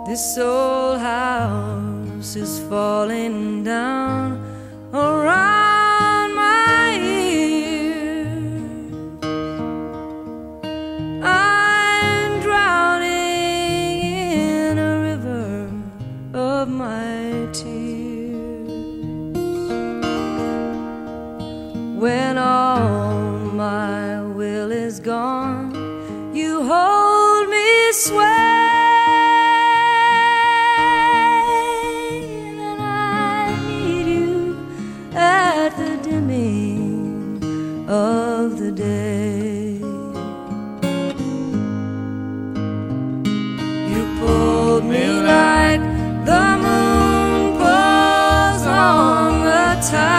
This old house is falling down around my ears. I'm drowning in a river of my tears. When all my will is gone, you hold me sway. Of the day, you pulled me like the moon pulls on the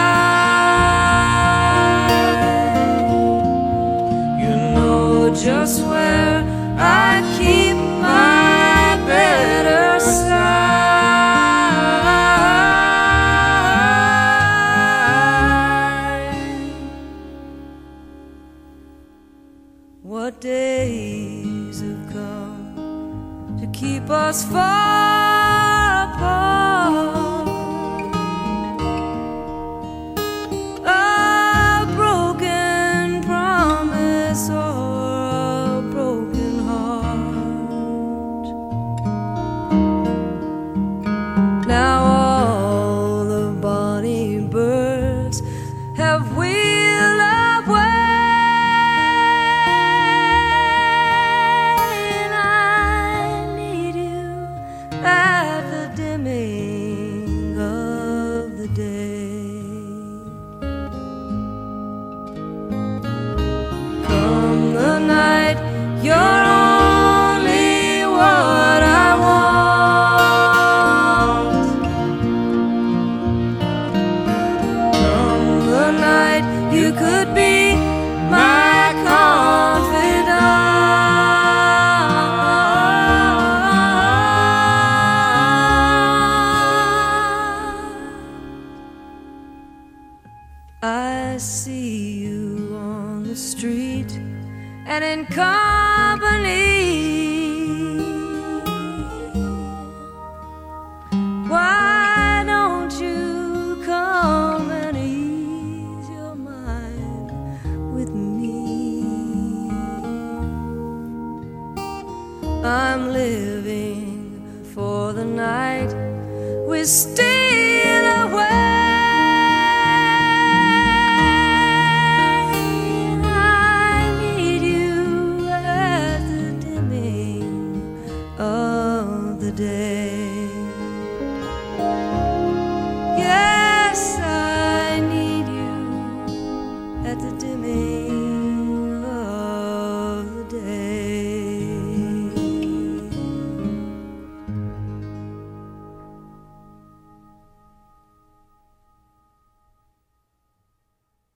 tide. You know just where I keep my better side. What days have come to keep us far apart? A broken promise or a broken heart. Now all the bonny birds have wheeled away. At the dimming of the day, come the night, you're only what I want. Come the night, you could be my confidant. I see you on the street and in company. Why don't you come and ease your mind with me? I'm living for the night we steal away.